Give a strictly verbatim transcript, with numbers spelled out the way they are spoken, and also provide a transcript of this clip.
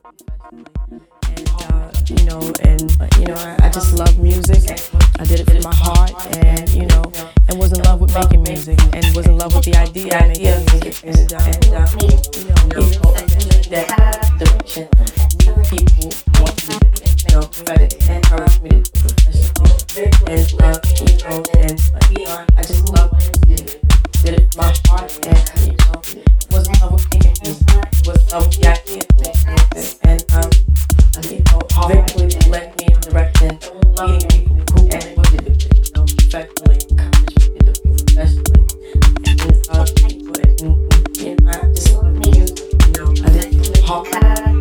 And, uh, you know, and, uh, you know, I, I just love music. I did it from my heart, and, you know, and was in love with making music, and was in love with the idea of making music. And, uh, you know, that direction, people want me to, you know, try to encourage me to do professionally. And, uh, you know, and, uh, you know, I just love music. Did it from my heart, and, you know, was in love with making music, was in love with the idea of making music. And, um, you know, eventually led me in the direction of meeting people who and what to do, you know, professionally, encourage me to do professionally. And, uh, and, you know, I just love music, you know, I did it from the heart.